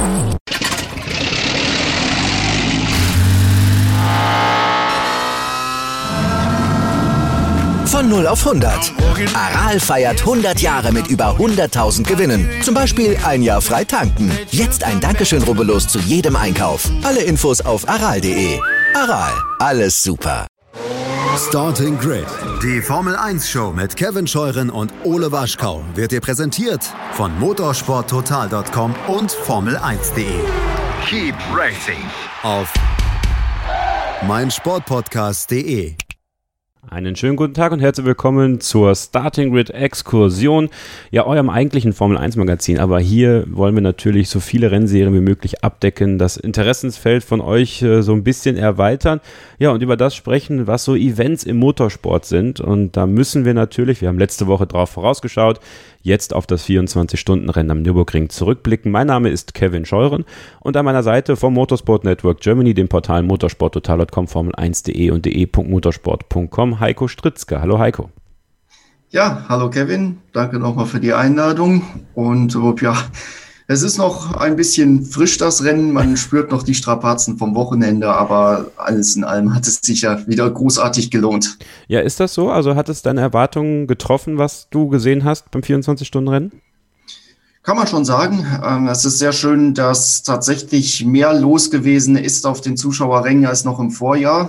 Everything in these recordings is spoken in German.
Von 0 auf 100. Aral feiert 100 Jahre mit über 100.000 Gewinnen. Zum Beispiel ein Jahr frei tanken. Jetzt ein Dankeschön, rubbellos zu jedem Einkauf. Alle Infos auf aral.de. Aral, alles super. Starting Grid, die Formel-1-Show mit Kevin Scheuren und Ole Waschkau wird dir präsentiert von motorsporttotal.com und Formel1.de. Keep racing Auf meinsportpodcast.de. Einen schönen guten Tag und herzlich willkommen zur Starting Grid Exkursion, ja, eurem eigentlichen Formel 1 Magazin, aber hier wollen wir natürlich so viele Rennserien wie möglich abdecken, das Interessensfeld von euch so ein bisschen erweitern, ja, und über das sprechen, was so Events im Motorsport sind, und da müssen wir natürlich, wir haben letzte Woche drauf vorausgeschaut, jetzt auf das 24-Stunden-Rennen am Nürburgring zurückblicken. Mein Name ist Kevin Scheuren und an meiner Seite vom Motorsport Network Germany, dem Portal motorsporttotal.com, Formel1.de und de.motorsport.com, Heiko Stritzke. Hallo Heiko. Ja, hallo Kevin, danke nochmal für die Einladung und ja, es ist noch ein bisschen frisch, das Rennen, man spürt noch die Strapazen vom Wochenende, aber alles in allem hat es sich ja wieder großartig gelohnt. Ja, ist das so? Also hat es deine Erwartungen getroffen, was du gesehen hast beim 24-Stunden-Rennen? Kann man schon sagen. Es ist sehr schön, dass tatsächlich mehr los gewesen ist auf den Zuschauerrängen als noch im Vorjahr.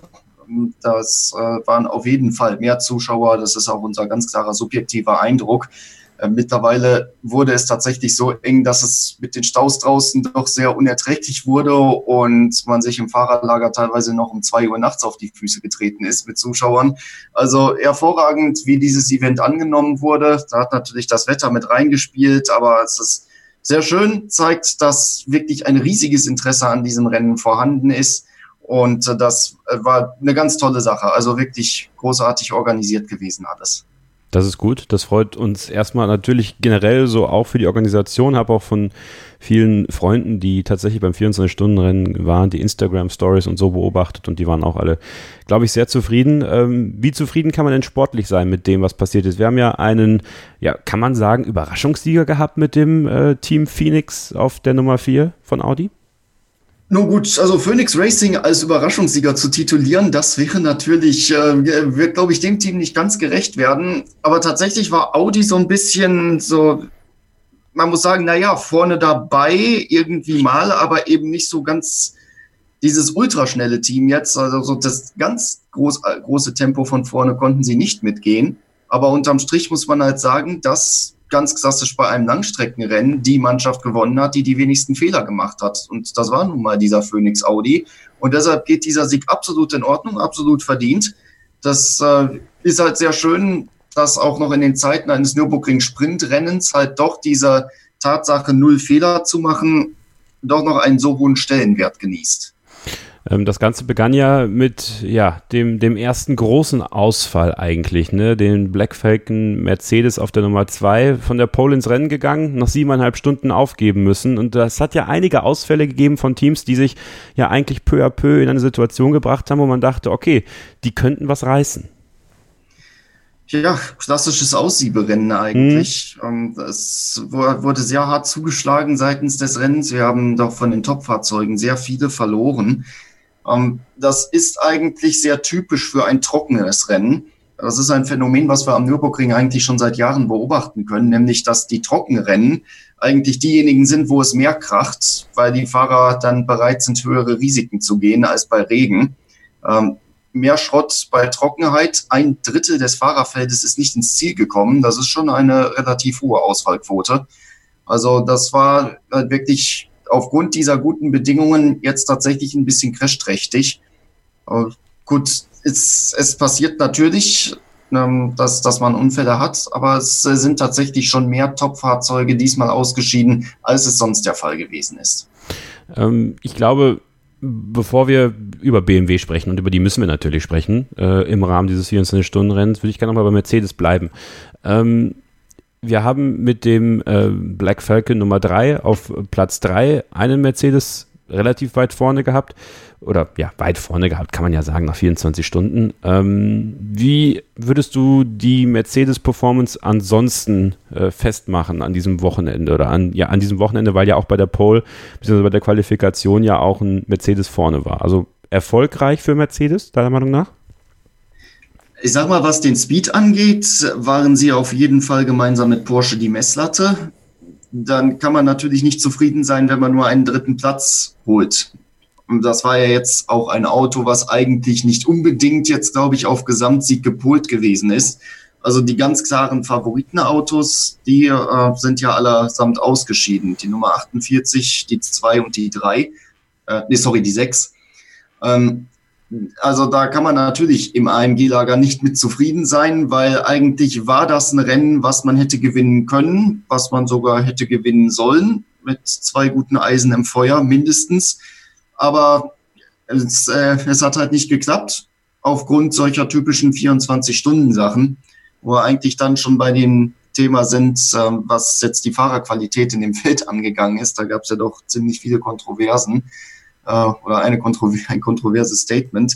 Das waren auf jeden Fall mehr Zuschauer, das ist auch unser ganz klarer subjektiver Eindruck. Mittlerweile wurde es tatsächlich so eng, dass es mit den Staus draußen doch sehr unerträglich wurde und man sich im Fahrerlager teilweise noch um 2 Uhr nachts auf die Füße getreten ist mit Zuschauern. Also hervorragend, wie dieses Event angenommen wurde. Da hat natürlich das Wetter mit reingespielt, aber es ist sehr schön, zeigt, dass wirklich ein riesiges Interesse an diesem Rennen vorhanden ist. Und das war eine ganz tolle Sache. Also wirklich großartig organisiert gewesen alles. Das ist gut, das freut uns erstmal natürlich generell so auch für die Organisation, habe auch von vielen Freunden, die tatsächlich beim 24-Stunden-Rennen waren, die Instagram-Stories und so beobachtet, und die waren auch alle, glaube ich, sehr zufrieden. Wie zufrieden kann man denn sportlich sein mit dem, was passiert ist? Wir haben ja einen, ja, kann man sagen, Überraschungssieger gehabt mit dem Team Phoenix auf der Nummer 4 von Audi? Nun gut, also Phoenix Racing als Überraschungssieger zu titulieren, das wäre natürlich, wird, glaube ich, dem Team nicht ganz gerecht werden. Aber tatsächlich war Audi so ein bisschen so, man muss sagen, naja, vorne dabei irgendwie mal, aber eben nicht so ganz dieses ultraschnelle Team jetzt. Also so das ganz große Tempo von vorne konnten sie nicht mitgehen. Aber unterm Strich muss man halt sagen, dass ganz klassisch bei einem Langstreckenrennen die Mannschaft gewonnen hat, die die wenigsten Fehler gemacht hat. Und das war nun mal dieser Phoenix Audi. Und deshalb geht dieser Sieg absolut in Ordnung, absolut verdient. Das ist halt sehr schön, dass auch noch in den Zeiten eines Nürburgring-Sprintrennens halt doch diese Tatsache, 0 Fehler zu machen, doch noch einen so hohen Stellenwert genießt. Das Ganze begann ja mit dem ersten großen Ausfall eigentlich, ne? Den Black Falcon Mercedes auf der Nummer 2 von der Pole ins Rennen gegangen, nach 7,5 Stunden aufgeben müssen, und das hat ja einige Ausfälle gegeben von Teams, die sich ja eigentlich peu à peu in eine Situation gebracht haben, wo man dachte, okay, die könnten was reißen. Ja, klassisches Aussieberennen eigentlich. Es wurde sehr hart zugeschlagen seitens des Rennens. Wir haben doch von den Top-Fahrzeugen sehr viele verloren. Das ist eigentlich sehr typisch für ein trockenes Rennen. Das ist ein Phänomen, was wir am Nürburgring eigentlich schon seit Jahren beobachten können, nämlich dass die Trockenrennen eigentlich diejenigen sind, wo es mehr kracht, weil die Fahrer dann bereit sind, höhere Risiken zu gehen als bei Regen. Mehr Schrott bei Trockenheit. 1/3 des Fahrerfeldes ist nicht ins Ziel gekommen. Das ist schon eine relativ hohe Ausfallquote. Also das war wirklich aufgrund dieser guten Bedingungen jetzt tatsächlich ein bisschen crashträchtig. Gut, es passiert natürlich, dass man Unfälle hat, aber es sind tatsächlich schon mehr Top-Fahrzeuge diesmal ausgeschieden, als es sonst der Fall gewesen ist. Ich glaube, bevor wir über BMW sprechen, und über die müssen wir natürlich sprechen, im Rahmen dieses 24-Stunden-Rennens, würde ich gerne nochmal bei Mercedes bleiben. Wir haben mit dem Black Falcon Nummer 3 auf Platz 3 einen Mercedes relativ weit vorne gehabt. Oder ja, weit vorne gehabt, kann man ja sagen, nach 24 Stunden. Wie würdest du die Mercedes-Performance ansonsten festmachen an diesem Wochenende? Oder an diesem Wochenende, weil ja auch bei der Pole, beziehungsweise bei der Qualifikation ja auch ein Mercedes vorne war. Also erfolgreich für Mercedes, deiner Meinung nach? Ich sag mal, was den Speed angeht, waren sie auf jeden Fall gemeinsam mit Porsche die Messlatte. Dann kann man natürlich nicht zufrieden sein, wenn man nur einen 3. Platz holt. Und das war ja jetzt auch ein Auto, was eigentlich nicht unbedingt jetzt, glaube ich, auf Gesamtsieg gepolt gewesen ist. Also die ganz klaren Favoritenautos, die sind ja allesamt ausgeschieden. Die Nummer 48, die 2 und die 3. Die 6. Also da kann man natürlich im AMG-Lager nicht mit zufrieden sein, weil eigentlich war das ein Rennen, was man hätte gewinnen können, was man sogar hätte gewinnen sollen, mit 2 guten Eisen im Feuer mindestens. Aber es hat halt nicht geklappt, aufgrund solcher typischen 24-Stunden-Sachen, wo wir eigentlich dann schon bei dem Thema sind, was jetzt die Fahrerqualität in dem Feld angegangen ist. Da gab es ja doch ziemlich viele Kontroversen oder ein kontroverses Statement.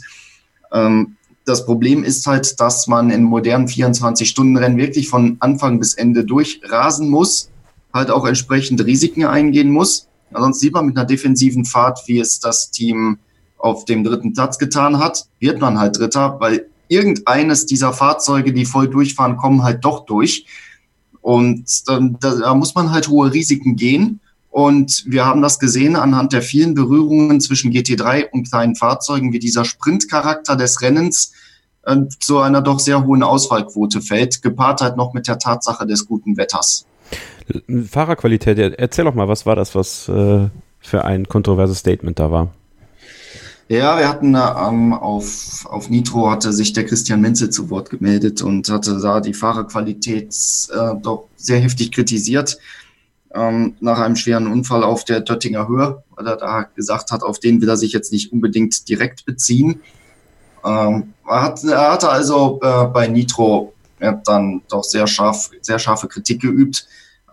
Das Problem ist halt, dass man in modernen 24-Stunden-Rennen wirklich von Anfang bis Ende durchrasen muss, halt auch entsprechend Risiken eingehen muss. Sonst sieht man mit einer defensiven Fahrt, wie es das Team auf dem 3. Platz getan hat, wird man halt Dritter, weil irgendeines dieser Fahrzeuge, die voll durchfahren, kommen halt doch durch. Und da muss man halt hohe Risiken gehen. Und wir haben das gesehen anhand der vielen Berührungen zwischen GT3 und kleinen Fahrzeugen, wie dieser Sprintcharakter des Rennens zu einer doch sehr hohen Ausfallquote fällt, gepaart halt noch mit der Tatsache des guten Wetters. Fahrerqualität, erzähl doch mal, was war das, was für ein kontroverses Statement da war? Ja, wir hatten auf Nitro hatte sich der Christian Menzel zu Wort gemeldet und hatte da die Fahrerqualität doch sehr heftig kritisiert. Nach einem schweren Unfall auf der Döttinger Höhe, weil er da gesagt hat, auf den will er sich jetzt nicht unbedingt direkt beziehen. Er hatte also bei Nitro dann doch sehr scharfe Kritik geübt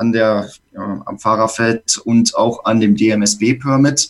am Fahrerfeld und auch an dem DMSB-Permit.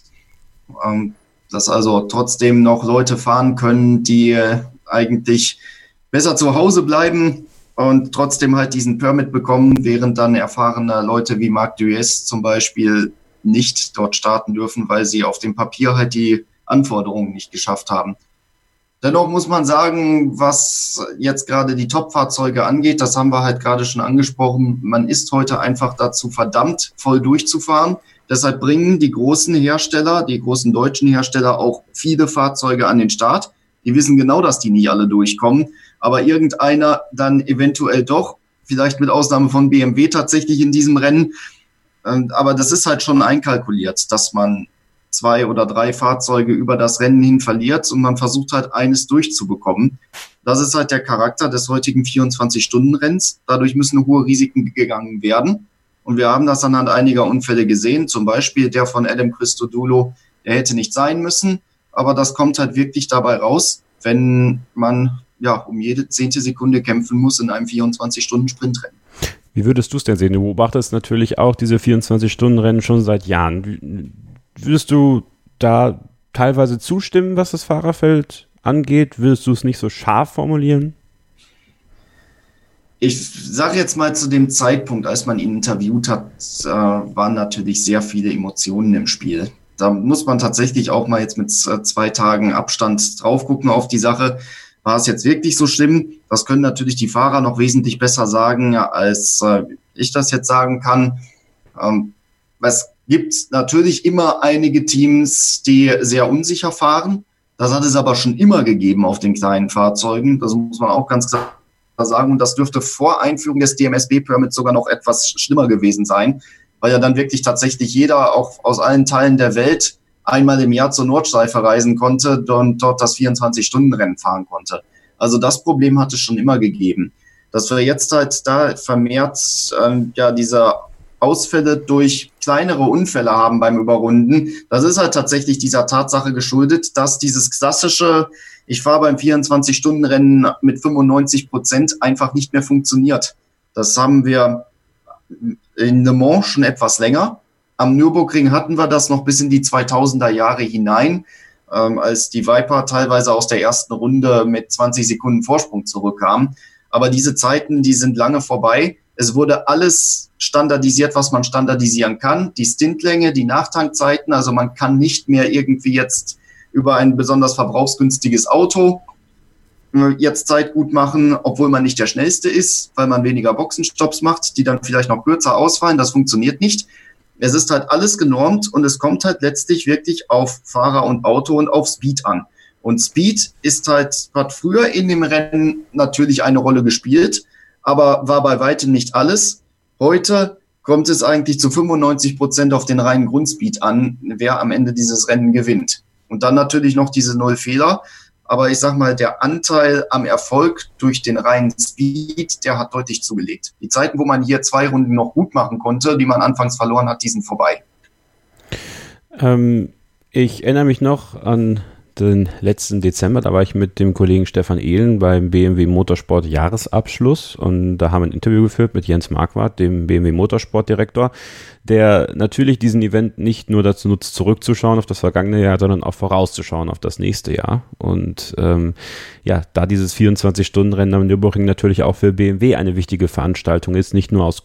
Dass also trotzdem noch Leute fahren können, die eigentlich besser zu Hause bleiben und trotzdem halt diesen Permit bekommen, während dann erfahrene Leute wie Marc Dues zum Beispiel nicht dort starten dürfen, weil sie auf dem Papier halt die Anforderungen nicht geschafft haben. Dennoch muss man sagen, was jetzt gerade die Top-Fahrzeuge angeht, das haben wir halt gerade schon angesprochen, man ist heute einfach dazu verdammt, voll durchzufahren. Deshalb bringen die großen Hersteller, die großen deutschen Hersteller auch viele Fahrzeuge an den Start. Die wissen genau, dass die nie alle durchkommen, aber irgendeiner dann eventuell doch, vielleicht mit Ausnahme von BMW tatsächlich in diesem Rennen. Aber das ist halt schon einkalkuliert, dass man 2 oder 3 Fahrzeuge über das Rennen hin verliert und man versucht halt eines durchzubekommen. Das ist halt der Charakter des heutigen 24-Stunden-Renns. Dadurch müssen hohe Risiken gegangen werden. Und wir haben das anhand einiger Unfälle gesehen, zum Beispiel der von Adam Christodoulou, der hätte nicht sein müssen, aber das kommt halt wirklich dabei raus, wenn man ja um jede 10. Sekunde kämpfen muss in einem 24-Stunden-Sprintrennen. Wie würdest du es denn sehen? Du beobachtest natürlich auch diese 24-Stunden-Rennen schon seit Jahren. Würdest du da teilweise zustimmen, was das Fahrerfeld angeht? Würdest du es nicht so scharf formulieren? Ich sage jetzt mal, zu dem Zeitpunkt, als man ihn interviewt hat, waren natürlich sehr viele Emotionen im Spiel. Da muss man tatsächlich auch mal jetzt mit 2 Tagen Abstand drauf gucken auf die Sache. War es jetzt wirklich so schlimm? Das können natürlich die Fahrer noch wesentlich besser sagen, als ich das jetzt sagen kann. Es gibt natürlich immer einige Teams, die sehr unsicher fahren. Das hat es aber schon immer gegeben auf den kleinen Fahrzeugen. Das muss man auch ganz klar sagen, und das dürfte vor Einführung des DMSB-Permits sogar noch etwas schlimmer gewesen sein, weil ja dann wirklich tatsächlich jeder auch aus allen Teilen der Welt einmal im Jahr zur Nordschleife reisen konnte und dort das 24-Stunden-Rennen fahren konnte. Also das Problem hat es schon immer gegeben. Dass wir jetzt halt da vermehrt diese Ausfälle durch kleinere Unfälle haben beim Überrunden, das ist halt tatsächlich dieser Tatsache geschuldet, dass dieses klassische ich fahre beim 24-Stunden-Rennen mit 95% einfach nicht mehr funktioniert. Das haben wir in Le Mans schon etwas länger, Am Nürburgring hatten wir das noch bis in die 2000er Jahre hinein, als die Viper teilweise aus der ersten Runde mit 20 Sekunden Vorsprung zurückkam. Aber diese Zeiten, die sind lange vorbei. Es wurde alles standardisiert, was man standardisieren kann. Die Stintlänge, die Nachtankzeiten. Also man kann nicht mehr irgendwie jetzt über ein besonders verbrauchsgünstiges Auto jetzt Zeit gut machen, obwohl man nicht der Schnellste ist, weil man weniger Boxenstopps macht, die dann vielleicht noch kürzer ausfallen. Das funktioniert nicht. Es ist halt alles genormt und es kommt halt letztlich wirklich auf Fahrer und Auto und auf Speed an. Und Speed ist halt, hat früher in dem Rennen natürlich eine Rolle gespielt, aber war bei weitem nicht alles. Heute kommt es eigentlich zu 95% auf den reinen Grundspeed an, wer am Ende dieses Rennen gewinnt. Und dann natürlich noch diese 0 Fehler. Aber ich sag mal, der Anteil am Erfolg durch den reinen Speed, der hat deutlich zugelegt. Die Zeiten, wo man hier 2 Runden noch gut machen konnte, die man anfangs verloren hat, die sind vorbei. Ich erinnere mich noch an den letzten Dezember, da war ich mit dem Kollegen Stefan Ehlen beim BMW Motorsport Jahresabschluss und da haben wir ein Interview geführt mit Jens Marquardt, dem BMW Motorsportdirektor, der natürlich diesen Event nicht nur dazu nutzt, zurückzuschauen auf das vergangene Jahr, sondern auch vorauszuschauen auf das nächste Jahr. Und da dieses 24-Stunden-Rennen am Nürburgring natürlich auch für BMW eine wichtige Veranstaltung ist, nicht nur aus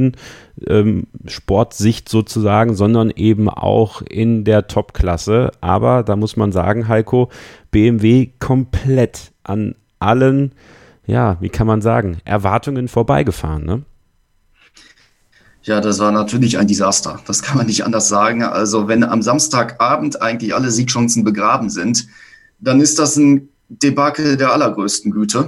Sportsicht sozusagen, sondern eben auch in der Top-Klasse. Aber da muss man sagen, Heiko, BMW komplett an allen, wie kann man sagen, Erwartungen vorbeigefahren, ne? Ja, das war natürlich ein Desaster. Das kann man nicht anders sagen. Also wenn am Samstagabend eigentlich alle Siegchancen begraben sind, dann ist das ein Debakel der allergrößten Güte.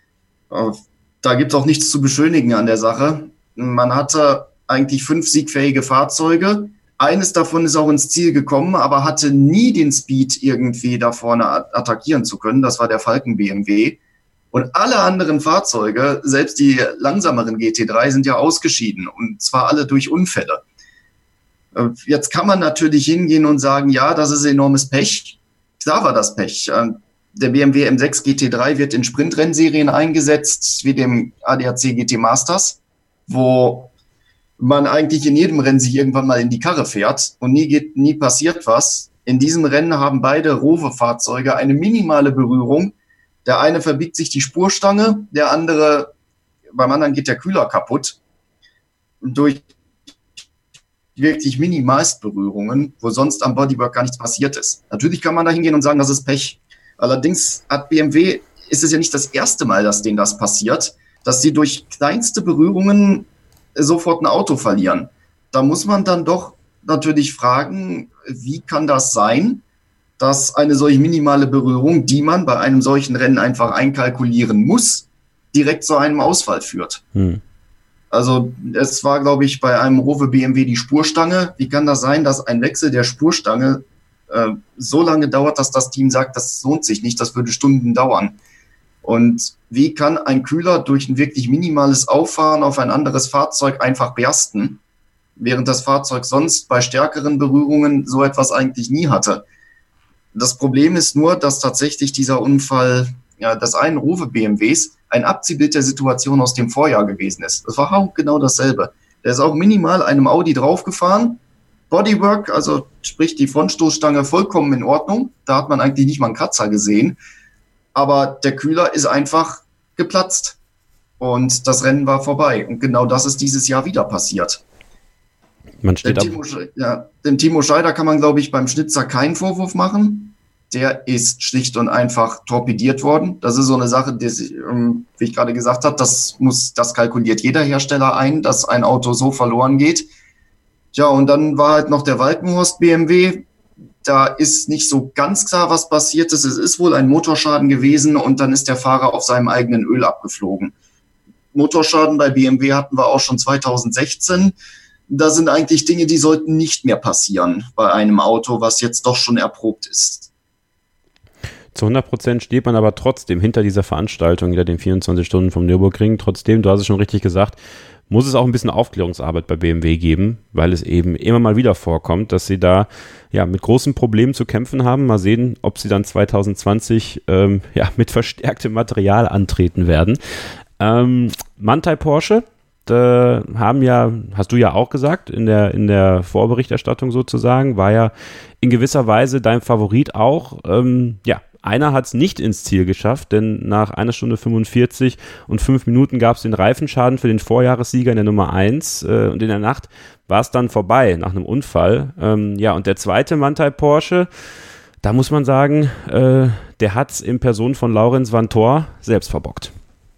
Da gibt es auch nichts zu beschönigen an der Sache. Man hatte eigentlich 5 siegfähige Fahrzeuge. Eines davon ist auch ins Ziel gekommen, aber hatte nie den Speed, irgendwie da vorne attackieren zu können. Das war der Falken BMW. Und alle anderen Fahrzeuge, selbst die langsameren GT3, sind ja ausgeschieden. Und zwar alle durch Unfälle. Jetzt kann man natürlich hingehen und sagen, ja, das ist enormes Pech. Klar war das Pech. Der BMW M6 GT3 wird in Sprintrennserien eingesetzt, wie dem ADAC GT Masters, wo man eigentlich in jedem Rennen sich irgendwann mal in die Karre fährt und nie passiert was. In diesem Rennen haben beide Rowe-Fahrzeuge eine minimale Berührung. Der eine verbiegt sich die Spurstange, beim anderen geht der Kühler kaputt. Durch wirklich Minimalstberührungen, wo sonst am Bodywork gar nichts passiert ist. Natürlich kann man da hingehen und sagen, das ist Pech. Allerdings ist es ja nicht das erste Mal, dass denen das passiert, dass sie durch kleinste Berührungen sofort ein Auto verlieren. Da muss man dann doch natürlich fragen, wie kann das sein, dass eine solch minimale Berührung, die man bei einem solchen Rennen einfach einkalkulieren muss, direkt zu einem Ausfall führt. Also es war, glaube ich, bei einem Rowe BMW die Spurstange. Wie kann das sein, dass ein Wechsel der Spurstange so lange dauert, dass das Team sagt, das lohnt sich nicht, das würde Stunden dauern? Und wie kann ein Kühler durch ein wirklich minimales Auffahren auf ein anderes Fahrzeug einfach bersten, während das Fahrzeug sonst bei stärkeren Berührungen so etwas eigentlich nie hatte? Das Problem ist nur, dass tatsächlich dieser Unfall des einen Rowe BMWs ein Abziehbild der Situation aus dem Vorjahr gewesen ist. Das war auch genau dasselbe. Der ist auch minimal einem Audi draufgefahren. Bodywork, also sprich die Frontstoßstange, vollkommen in Ordnung. Da hat man eigentlich nicht mal einen Kratzer gesehen. Aber der Kühler ist einfach geplatzt. Und das Rennen war vorbei. Und genau das ist dieses Jahr wieder passiert. Dem Timo Scheider kann man, glaube ich, beim Schnitzer keinen Vorwurf machen. Der ist schlicht und einfach torpediert worden. Das ist so eine Sache, wie ich gerade gesagt habe, das kalkuliert jeder Hersteller ein, dass ein Auto so verloren geht. Ja, und dann war halt noch der Walkenhorst BMW. Da ist nicht so ganz klar, was passiert ist. Es ist wohl ein Motorschaden gewesen und dann ist der Fahrer auf seinem eigenen Öl abgeflogen. Motorschaden bei BMW hatten wir auch schon 2016. Da sind eigentlich Dinge, die sollten nicht mehr passieren bei einem Auto, was jetzt doch schon erprobt ist. Zu 100% steht man aber trotzdem hinter dieser Veranstaltung, hinter den 24 Stunden vom Nürburgring. Trotzdem, du hast es schon richtig gesagt, muss es auch ein bisschen Aufklärungsarbeit bei BMW geben, weil es eben immer mal wieder vorkommt, dass sie da mit großen Problemen zu kämpfen haben. Mal sehen, ob sie dann 2020 mit verstärktem Material antreten werden. Manthey Porsche, haben ja, hast du ja auch gesagt, in der Vorberichterstattung sozusagen, war ja in gewisser Weise dein Favorit auch. Einer hat es nicht ins Ziel geschafft, denn nach 1 Stunde 45 und 5 Minuten gab es den Reifenschaden für den Vorjahressieger in der Nummer 1 und in der Nacht war es dann vorbei nach einem Unfall. Und der zweite Manthey Porsche, da muss man sagen, der hat es in Person von Laurens Vanthoor selbst verbockt.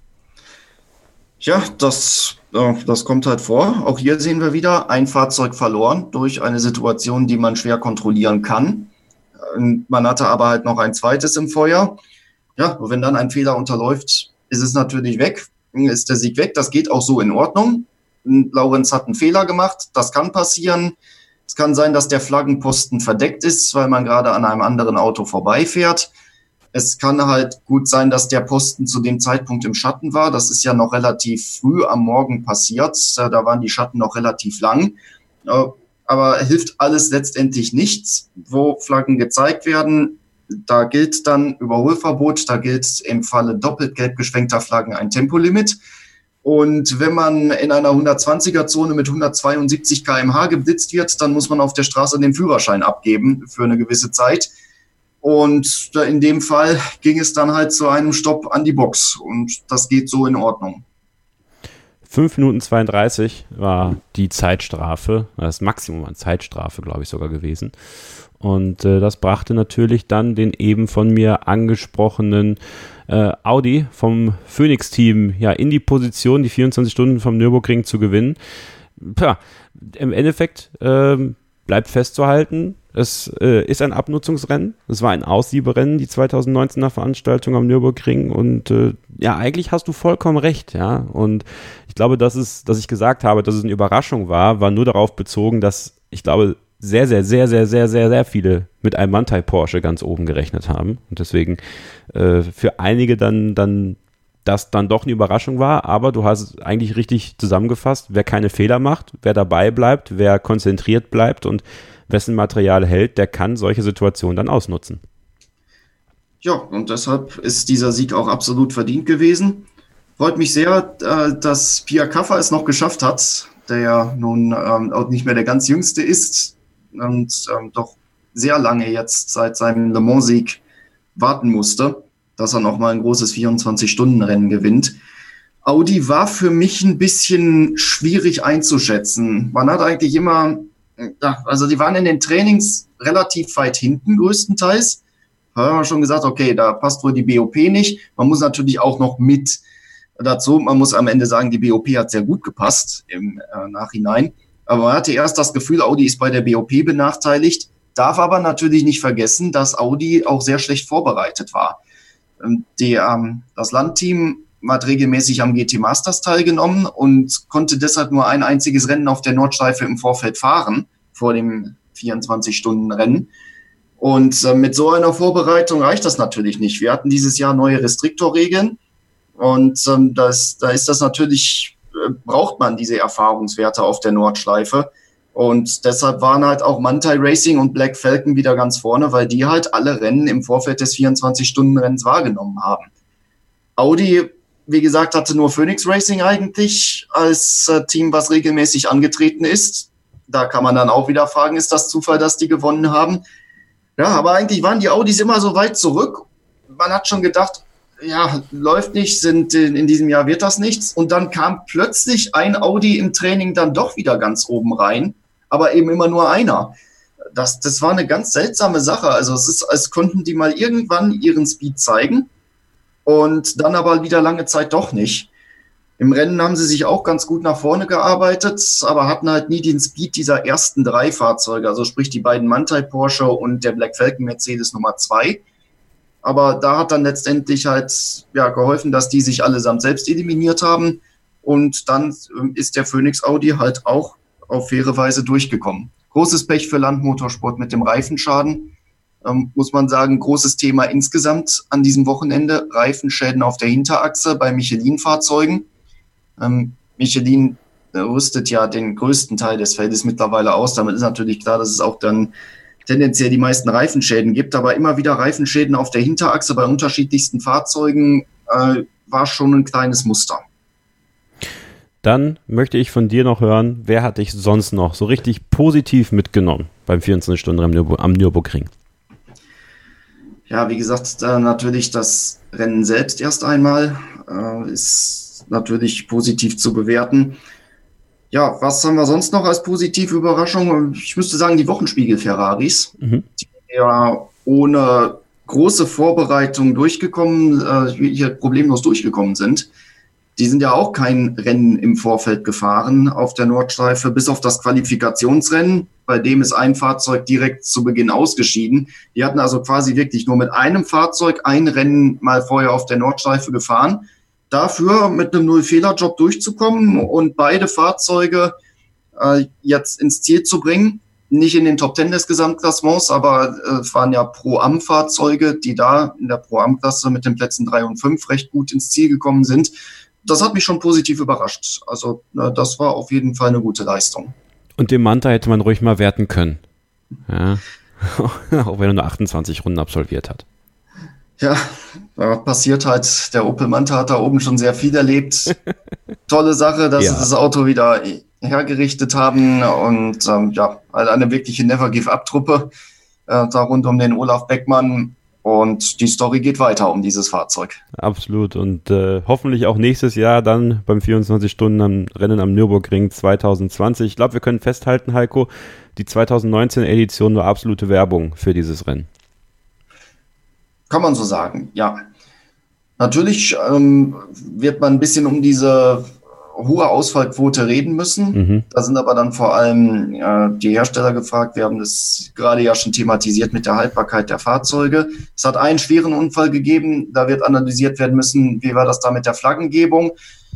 Ja, das kommt halt vor. Auch hier sehen wir wieder ein Fahrzeug verloren durch eine Situation, die man schwer kontrollieren kann. Man hatte aber halt noch ein zweites im Feuer. Ja, und wenn dann ein Fehler unterläuft, ist es natürlich weg, ist der Sieg weg. Das geht auch so in Ordnung. Laurens hat einen Fehler gemacht, das kann passieren. Es kann sein, dass der Flaggenposten verdeckt ist, weil man gerade an einem anderen Auto vorbeifährt. Es kann halt gut sein, dass der Posten zu dem Zeitpunkt im Schatten war. Das ist ja noch relativ früh am Morgen passiert. Da waren die Schatten noch relativ lang. Aber hilft alles letztendlich nichts. Wo Flaggen gezeigt werden, da gilt dann Überholverbot, da gilt im Falle doppelt gelb geschwenkter Flaggen ein Tempolimit. Und wenn man in einer 120er-Zone mit 172 km/h geblitzt wird, dann muss man auf der Straße den Führerschein abgeben für eine gewisse Zeit. Und in dem Fall ging es dann halt zu einem Stopp an die Box. Und das geht so in Ordnung. 5 Minuten 32 war die Zeitstrafe, das Maximum an Zeitstrafe, glaube ich, sogar gewesen. Und das brachte natürlich dann den eben von mir angesprochenen Audi vom Phoenix-Team in die Position, die 24 Stunden vom Nürburgring zu gewinnen. Im Endeffekt bleibt festzuhalten, es ist ein Abnutzungsrennen. Es war ein Aussieberennen, die 2019er Veranstaltung am Nürburgring. Und eigentlich hast du vollkommen recht. Ja. Und ich glaube, dass ich gesagt habe, dass es eine Überraschung war nur darauf bezogen, dass ich glaube, sehr, sehr, sehr, sehr, sehr, sehr, sehr viele mit einem Manthey Porsche ganz oben gerechnet haben. Und deswegen für einige dann das dann doch eine Überraschung war. Aber du hast es eigentlich richtig zusammengefasst. Wer keine Fehler macht, wer dabei bleibt, wer konzentriert bleibt und wessen Material hält, der kann solche Situationen dann ausnutzen. Ja, und deshalb ist dieser Sieg auch absolut verdient gewesen. Freut mich sehr, dass Pierre Caffer es noch geschafft hat, der ja nun auch nicht mehr der ganz Jüngste ist und doch sehr lange jetzt seit seinem Le Mans-Sieg warten musste, dass er nochmal ein großes 24-Stunden-Rennen gewinnt. Audi war für mich ein bisschen schwierig einzuschätzen. Man hat eigentlich immer, also die waren in den Trainings relativ weit hinten größtenteils. Da haben wir schon gesagt, okay, da passt wohl die BOP nicht. Man muss natürlich auch noch mit dazu, man muss am Ende sagen, die BOP hat sehr gut gepasst im Nachhinein. Aber man hatte erst das Gefühl, Audi ist bei der BOP benachteiligt, darf aber natürlich nicht vergessen, dass Audi auch sehr schlecht vorbereitet war. Das Landteam hat regelmäßig am GT Masters teilgenommen und konnte deshalb nur ein einziges Rennen auf der Nordschleife im Vorfeld fahren, vor dem 24-Stunden-Rennen. Und mit so einer Vorbereitung reicht das natürlich nicht. Wir hatten dieses Jahr neue Restriktorregeln und da ist das natürlich, braucht man diese Erfahrungswerte auf der Nordschleife. Und deshalb waren halt auch Manthey Racing und Black Falcon wieder ganz vorne, weil die halt alle Rennen im Vorfeld des 24-Stunden-Rennens wahrgenommen haben. Audi, wie gesagt, hatte nur Phoenix Racing eigentlich als Team, was regelmäßig angetreten ist. Da kann man dann auch wieder fragen, ist das Zufall, dass die gewonnen haben? Ja, aber eigentlich waren die Audis immer so weit zurück. Man hat schon gedacht, ja, läuft nicht, in diesem Jahr wird das nichts. Und dann kam plötzlich ein Audi im Training dann doch wieder ganz oben rein, aber eben immer nur einer. Das war eine ganz seltsame Sache. Also es ist, als konnten die mal irgendwann ihren Speed zeigen und dann aber wieder lange Zeit doch nicht. Im Rennen haben sie sich auch ganz gut nach vorne gearbeitet, aber hatten halt nie den Speed dieser ersten 3 Fahrzeuge, also sprich die beiden Manthey Porsche und der Black Falcon Mercedes Nummer 2. Aber da hat dann letztendlich halt geholfen, dass die sich allesamt selbst eliminiert haben. Und dann ist der Phoenix Audi halt auch auf faire Weise durchgekommen. Großes Pech für Landmotorsport mit dem Reifenschaden. Muss man sagen, großes Thema insgesamt an diesem Wochenende. Reifenschäden auf der Hinterachse bei Michelin-Fahrzeugen. Michelin rüstet ja den größten Teil des Feldes mittlerweile aus. Damit ist natürlich klar, dass es auch dann tendenziell die meisten Reifenschäden gibt. Aber immer wieder Reifenschäden auf der Hinterachse bei unterschiedlichsten Fahrzeugen war schon ein kleines Muster. Dann möchte ich von dir noch hören, wer hat dich sonst noch so richtig positiv mitgenommen beim 24-Stunden-Rennen am Nürburgring? Ja, wie gesagt, natürlich das Rennen selbst erst einmal ist natürlich positiv zu bewerten. Ja, was haben wir sonst noch als positive Überraschung? Ich müsste sagen, die Wochenspiegel-Ferraris, die ja ohne große Vorbereitung hier problemlos durchgekommen sind. Die sind ja auch kein Rennen im Vorfeld gefahren auf der Nordschleife, bis auf das Qualifikationsrennen, bei dem ist ein Fahrzeug direkt zu Beginn ausgeschieden. Die hatten also quasi wirklich nur mit einem Fahrzeug ein Rennen mal vorher auf der Nordschleife gefahren. Dafür mit einem Null-Fehler-Job durchzukommen und beide Fahrzeuge jetzt ins Ziel zu bringen. Nicht in den Top 10 des Gesamtklassements, aber es waren ja Pro-Am-Fahrzeuge, die da in der Pro-Am-Klasse mit den Plätzen 3 und 5 recht gut ins Ziel gekommen sind. Das hat mich schon positiv überrascht. Also das war auf jeden Fall eine gute Leistung. Und den Manta hätte man ruhig mal werten können. Ja. Auch wenn er nur 28 Runden absolviert hat. Ja, passiert halt. Der Opel Manta hat da oben schon sehr viel erlebt. Tolle Sache, dass sie das Auto wieder hergerichtet haben. Und halt eine wirkliche Never-Give-Up-Truppe da rund um den Olaf Beckmann. Und die Story geht weiter um dieses Fahrzeug. Absolut. Und hoffentlich auch nächstes Jahr dann beim 24-Stunden-Rennen am Nürburgring 2020. Ich glaube, wir können festhalten, Heiko, die 2019-Edition war absolute Werbung für dieses Rennen. Kann man so sagen, ja. Natürlich wird man ein bisschen um diese hohe Ausfallquote reden müssen. Da sind aber dann vor allem die Hersteller gefragt. Wir haben das gerade ja schon thematisiert mit der Haltbarkeit der Fahrzeuge. Es hat einen schweren Unfall gegeben. Da wird analysiert werden müssen, wie war das da mit der Flaggengebung.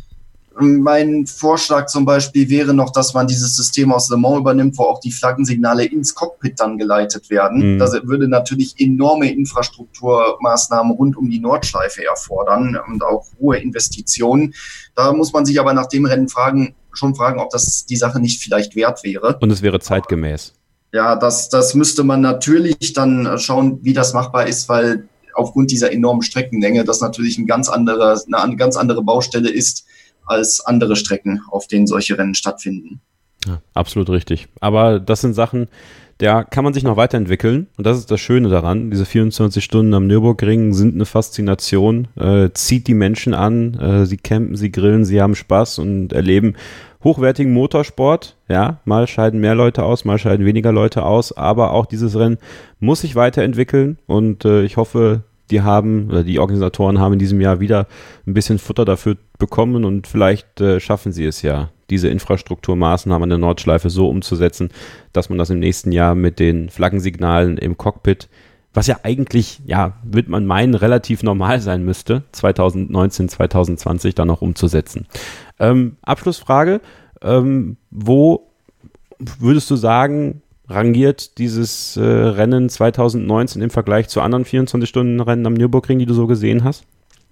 Mein Vorschlag zum Beispiel wäre noch, dass man dieses System aus Le Mans übernimmt, wo auch die Flaggensignale ins Cockpit dann geleitet werden. Das würde natürlich enorme Infrastrukturmaßnahmen rund um die Nordschleife erfordern und auch hohe Investitionen. Da muss man sich aber nach dem Rennen schon fragen, ob das die Sache nicht vielleicht wert wäre. Und es wäre zeitgemäß. Ja, das müsste man natürlich dann schauen, wie das machbar ist, weil aufgrund dieser enormen Streckenlänge das natürlich eine ganz andere Baustelle ist als andere Strecken, auf denen solche Rennen stattfinden. Ja, absolut richtig. Aber das sind Sachen, da kann man sich noch weiterentwickeln. Und das ist das Schöne daran. Diese 24 Stunden am Nürburgring sind eine Faszination. Zieht die Menschen an. Sie campen, sie grillen, sie haben Spaß und erleben hochwertigen Motorsport. Ja, mal scheiden mehr Leute aus, mal scheiden weniger Leute aus. Aber auch dieses Rennen muss sich weiterentwickeln. Und ich hoffe, die Organisatoren haben in diesem Jahr wieder ein bisschen Futter dafür bekommen und vielleicht schaffen sie es ja, diese Infrastrukturmaßnahmen an der Nordschleife so umzusetzen, dass man das im nächsten Jahr mit den Flaggensignalen im Cockpit, was ja eigentlich, wird man meinen, relativ normal sein müsste, 2019, 2020 dann noch umzusetzen. Abschlussfrage, wo würdest du sagen, rangiert dieses Rennen 2019 im Vergleich zu anderen 24-Stunden-Rennen am Nürburgring, die du so gesehen hast?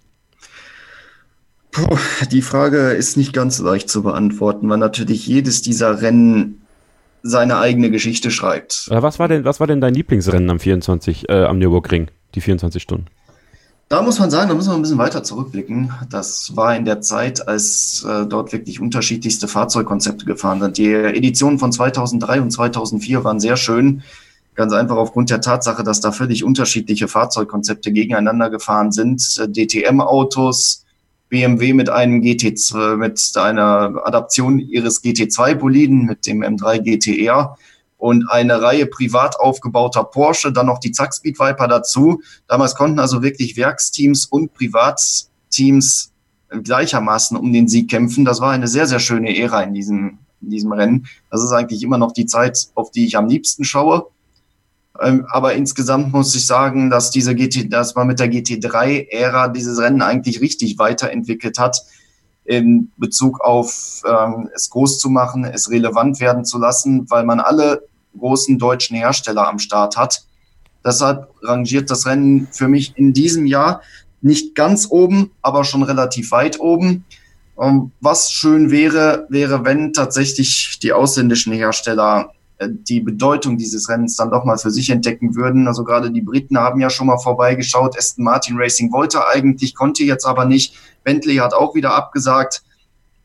Die Frage ist nicht ganz leicht zu beantworten, weil natürlich jedes dieser Rennen seine eigene Geschichte schreibt. Was war denn dein Lieblingsrennen am Nürburgring, die 24 Stunden? Da muss man sagen, da müssen wir ein bisschen weiter zurückblicken. Das war in der Zeit, als dort wirklich unterschiedlichste Fahrzeugkonzepte gefahren sind. Die Editionen von 2003 und 2004 waren sehr schön. Ganz einfach aufgrund der Tatsache, dass da völlig unterschiedliche Fahrzeugkonzepte gegeneinander gefahren sind. DTM-Autos, BMW mit einem GT2, mit einer Adaption ihres GT2-Boliden, mit dem M3 GTR und eine Reihe privat aufgebauter Porsche, dann noch die Zack-Speed Viper dazu. Damals konnten also wirklich Werksteams und Privatteams gleichermaßen um den Sieg kämpfen. Das war eine sehr, sehr schöne Ära in diesem Rennen. Das ist eigentlich immer noch die Zeit, auf die ich am liebsten schaue. Aber insgesamt muss ich sagen, dass man mit der GT3-Ära dieses Rennen eigentlich richtig weiterentwickelt hat, in Bezug auf es groß zu machen, es relevant werden zu lassen, weil man alle großen deutschen Hersteller am Start hat. Deshalb rangiert das Rennen für mich in diesem Jahr nicht ganz oben, aber schon relativ weit oben. Was schön wäre, wenn tatsächlich die ausländischen Hersteller die Bedeutung dieses Rennens dann doch mal für sich entdecken würden. Also gerade die Briten haben ja schon mal vorbeigeschaut. Aston Martin Racing wollte eigentlich, konnte jetzt aber nicht. Bentley hat auch wieder abgesagt.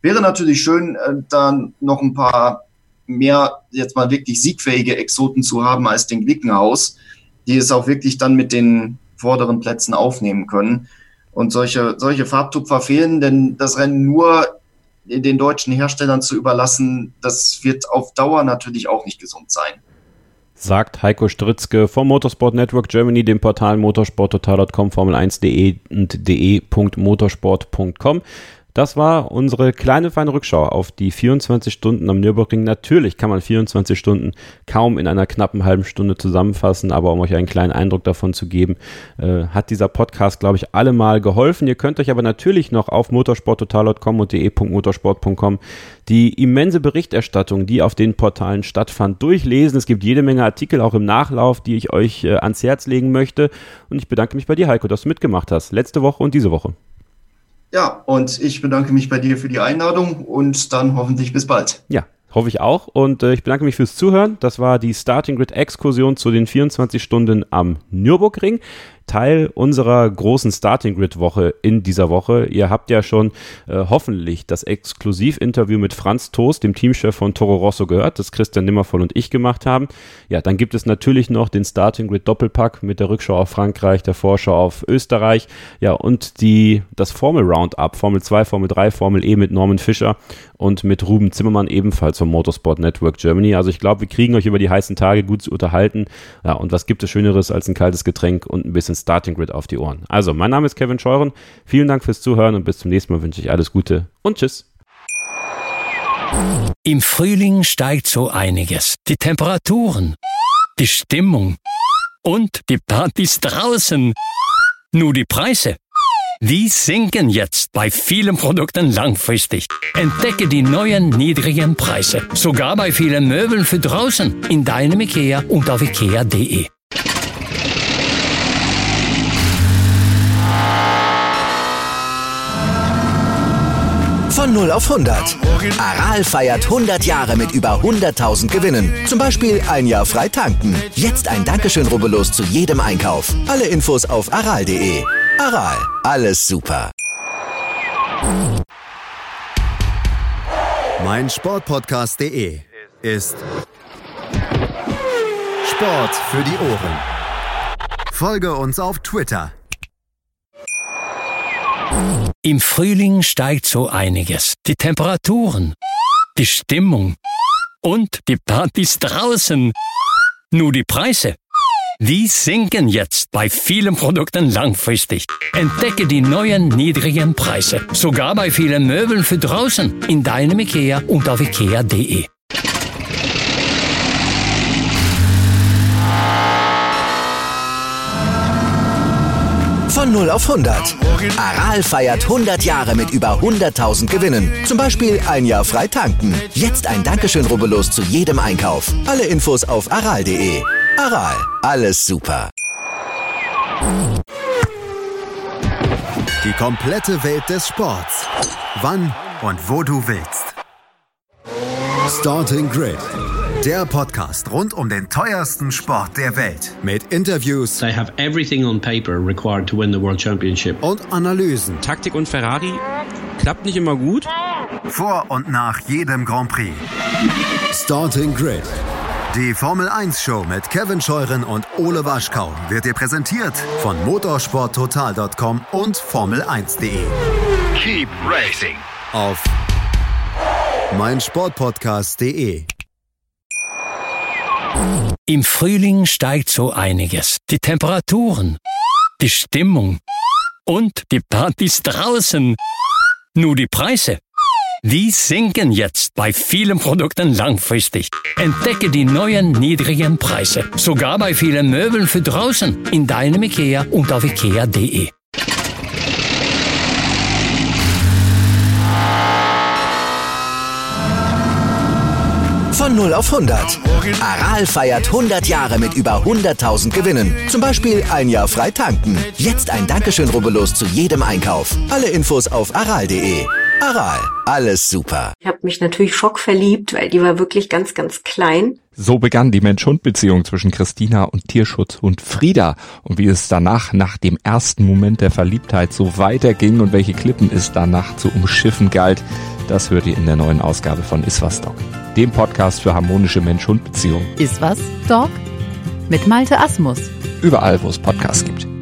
Wäre natürlich schön, dann noch ein paar mehr, jetzt mal wirklich siegfähige Exoten zu haben als den Glickenhaus, die es auch wirklich dann mit den vorderen Plätzen aufnehmen können. Und solche Farbtupfer fehlen, denn das Rennen nur den deutschen Herstellern zu überlassen, das wird auf Dauer natürlich auch nicht gesund sein. Sagt Heiko Stritzke vom Motorsport Network Germany, dem Portal motorsporttotal.com, formel1.de und de.motorsport.com. Das war unsere kleine feine Rückschau auf die 24 Stunden am Nürburgring. Natürlich kann man 24 Stunden kaum in einer knappen halben Stunde zusammenfassen, aber um euch einen kleinen Eindruck davon zu geben, hat dieser Podcast, glaube ich, allemal geholfen. Ihr könnt euch aber natürlich noch auf motorsporttotal.com und de.motorsport.com die immense Berichterstattung, die auf den Portalen stattfand, durchlesen. Es gibt jede Menge Artikel, auch im Nachlauf, die ich euch ans Herz legen möchte. Und ich bedanke mich bei dir, Heiko, dass du mitgemacht hast, letzte Woche und diese Woche. Ja, und ich bedanke mich bei dir für die Einladung und dann hoffentlich bis bald. Ja, hoffe ich auch. Und ich bedanke mich fürs Zuhören. Das war die Starting Grid Exkursion zu den 24 Stunden am Nürburgring. Teil unserer großen Starting Grid Woche in dieser Woche. Ihr habt ja schon hoffentlich das Exklusivinterview mit Franz Toast, dem Teamchef von Toro Rosso, gehört, das Christian Nimmervoll und ich gemacht haben. Ja, dann gibt es natürlich noch den Starting Grid Doppelpack mit der Rückschau auf Frankreich, der Vorschau auf Österreich, ja, und das Formel Roundup, Formel 2, Formel 3, Formel E mit Norman Fischer und mit Ruben Zimmermann ebenfalls vom Motorsport Network Germany. Also ich glaube, wir kriegen euch über die heißen Tage gut zu unterhalten. Ja, und was gibt es Schöneres als ein kaltes Getränk und ein bisschen Starting Grid auf die Ohren. Also, mein Name ist Kevin Scheuren. Vielen Dank fürs Zuhören und bis zum nächsten Mal wünsche ich alles Gute und tschüss. Im Frühling steigt so einiges. Die Temperaturen, die Stimmung und die Partys draußen. Nur die Preise, die sinken jetzt bei vielen Produkten langfristig. Entdecke die neuen niedrigen Preise. Sogar bei vielen Möbeln für draußen. In deinem IKEA und auf ikea.de. Von 0 auf 100. Aral feiert 100 Jahre mit über 100.000 Gewinnen. Zum Beispiel ein Jahr frei tanken. Jetzt ein Dankeschön, rubbellos zu jedem Einkauf. Alle Infos auf aral.de. Aral, alles super. meinsportpodcast.de ist Sport für die Ohren. Folge uns auf Twitter. Im Frühling steigt so einiges. Die Temperaturen, die Stimmung und die Partys draußen. Nur die Preise, die sinken jetzt bei vielen Produkten langfristig. Entdecke die neuen niedrigen Preise. Sogar bei vielen Möbeln für draußen. In deinem IKEA und auf ikea.de. Von 0 auf 100. Aral feiert 100 Jahre mit über 100.000 Gewinnen. Zum Beispiel ein Jahr frei tanken. Jetzt ein Dankeschön, rubbellos zu jedem Einkauf. Alle Infos auf aral.de. Aral, alles super. Die komplette Welt des Sports. Wann und wo du willst. Starting Grid. Der Podcast rund um den teuersten Sport der Welt. Mit Interviews. They have everything on paper required to win the World Championship. Und Analysen. Taktik und Ferrari klappt nicht immer gut. Vor und nach jedem Grand Prix. Starting Grid. Die Formel 1 Show mit Kevin Scheuren und Ole Waschkau wird dir präsentiert von motorsporttotal.com und formel1.de. Keep racing. Auf meinsportpodcast.de. Im Frühling steigt so einiges. Die Temperaturen, die Stimmung und die Partys draußen. Nur die Preise, die sinken jetzt bei vielen Produkten langfristig. Entdecke die neuen niedrigen Preise. Sogar bei vielen Möbeln für draußen. In deinem IKEA und auf ikea.de. Von 0 auf 100. Aral feiert 100 Jahre mit über 100.000 Gewinnen. Zum Beispiel ein Jahr frei tanken. Jetzt ein Dankeschön, rubbellos zu jedem Einkauf. Alle Infos auf aral.de. Aral, alles super. Ich habe mich natürlich schockverliebt, weil die war wirklich ganz, ganz klein. So begann die Mensch-Hund-Beziehung zwischen Christina und Tierschutzhund Frieda. Und wie es danach, nach dem ersten Moment der Verliebtheit, so weiterging und welche Klippen es danach zu umschiffen galt, das hört ihr in der neuen Ausgabe von Iswas Dog, dem Podcast für harmonische Mensch-Hund-Beziehungen. Iswas Dog mit Malte Asmus. Überall, wo es Podcasts gibt.